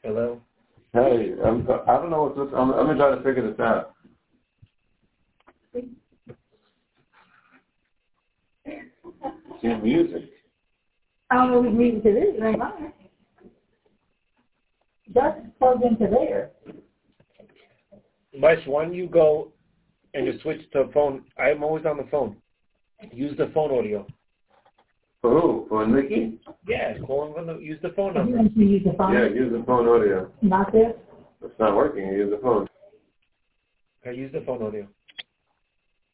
Hello? Hey, I don't know what's this. I'm going to try to figure this out. See music. I don't know whose music it is. It ain't mine. Just plugged into there. Mice, why don't you go and just switch to phone? I'm always on the phone. Use the phone audio. For who? For Nikki? Yeah, use the phone You number. want to use the phone? Yeah, use the phone audio. Not this? It's not working. Use the phone. Okay, use the phone audio.